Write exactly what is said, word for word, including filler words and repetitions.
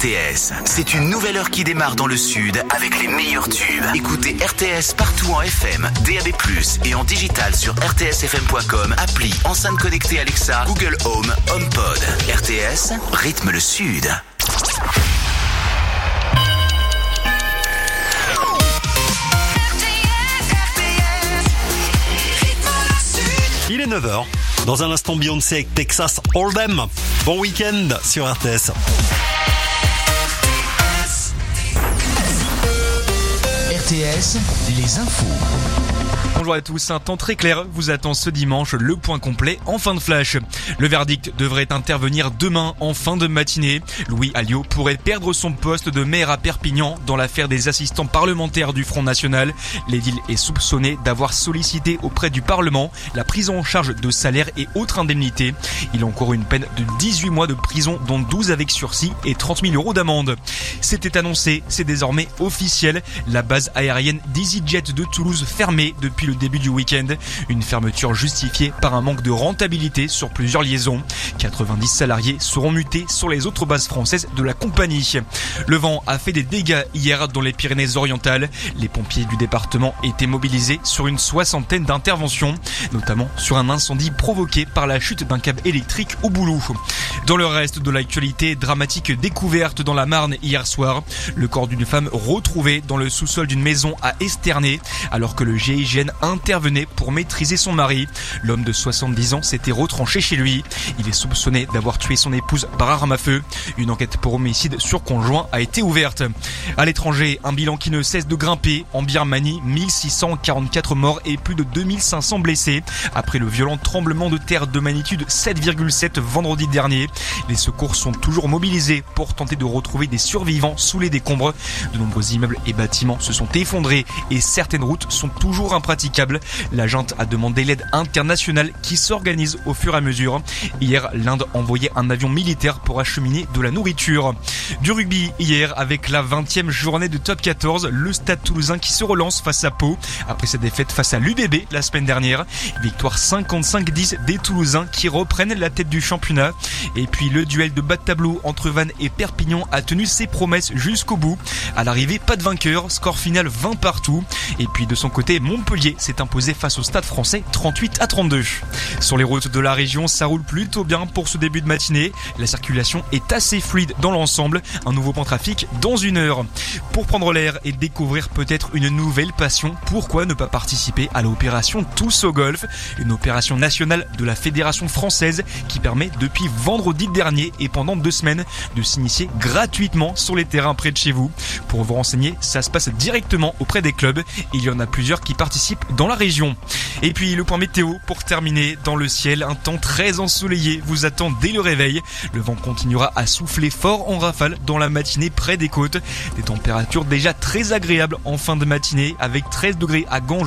T S. C'est une nouvelle heure qui démarre dans le sud avec les meilleurs tubes. Écoutez R T S partout en F M, D A B plus, et en digital sur r t s f m point com, appli, enceinte connectée Alexa, Google Home, HomePod. R T S, rythme le sud. Il est neuf heures. Dans un instant, Beyoncé avec Texas Hold'em. Bon week-end sur R T S. R T S, les infos. Bonjour à tous, un temps très clair vous attend ce dimanche, le point complet en fin de flash. Le verdict devrait intervenir demain en fin de matinée. Louis Alliot pourrait perdre son poste de maire à Perpignan dans l'affaire des assistants parlementaires du Front National. L'édile est soupçonné d'avoir sollicité auprès du Parlement la prise en charge de salaires et autres indemnités. Il encourt une peine de dix-huit mois de prison, dont douze avec sursis et trente mille euros d'amende. C'était annoncé, c'est désormais officiel. La base aérienne d'EasyJet de Toulouse fermée depuis le début du week-end. Une fermeture justifiée par un manque de rentabilité sur plusieurs liaisons. quatre-vingt-dix salariés seront mutés sur les autres bases françaises de la compagnie. Le vent a fait des dégâts hier dans les Pyrénées-Orientales. Les pompiers du département étaient mobilisés sur une soixantaine d'interventions, notamment sur un incendie provoqué par la chute d'un câble électrique au Boulou. Dans le reste de l'actualité, dramatique découverte dans la Marne hier soir. Le corps d'une femme retrouvée dans le sous-sol d'une maison à Esternay, alors que le G I G N intervenait pour maîtriser son mari. L'homme de soixante-dix ans s'était retranché chez lui. Il est soupçonné d'avoir tué son épouse par arme à feu. Une enquête pour homicide sur conjoint a été ouverte. À l'étranger, un bilan qui ne cesse de grimper. En Birmanie, mille six cent quarante-quatre morts et plus de deux mille cinq cents blessés après le violent tremblement de terre de magnitude sept virgule sept vendredi dernier. Les secours sont toujours mobilisés pour tenter de retrouver des survivants sous les décombres. De nombreux immeubles et bâtiments se sont effondrés et certaines routes sont toujours impraticables. La junte a demandé l'aide internationale qui s'organise au fur et à mesure. Hier, l'Inde envoyait un avion militaire pour acheminer de la nourriture. Du rugby hier avec la vingtième journée de top quatorze, le Stade Toulousain qui se relance face à Pau après sa défaite face à l'U B B la semaine dernière. Victoire cinquante-cinq dix des Toulousains qui reprennent la tête du championnat. Et puis le duel de bas de tableau entre Vannes et Perpignan a tenu ses promesses jusqu'au bout. À l'arrivée, pas de vainqueur, score final vingt partout. Et puis de son côté, Montpellier s'est imposé face au Stade Français trente-huit à trente-deux. Sur les routes de la région, ça roule plutôt bien pour ce début de matinée. La circulation est assez fluide dans l'ensemble. Un nouveau point trafic dans une heure. Pour prendre l'air et découvrir peut-être une nouvelle passion, pourquoi ne pas participer à l'opération Tous au Golf, une opération nationale de la Fédération française qui permet depuis vendredi dernier et pendant deux semaines de s'initier gratuitement sur les terrains près de chez vous. Pour vous renseigner, ça se passe directement auprès des clubs. Il y en a plusieurs qui participent dans la région. Et puis le point météo pour terminer. Dans le ciel, un temps très ensoleillé vous attend dès le réveil. Le vent continuera à souffler fort en rafale dans la matinée près des côtes. Des températures déjà très agréables en fin de matinée avec treize degrés à Ganges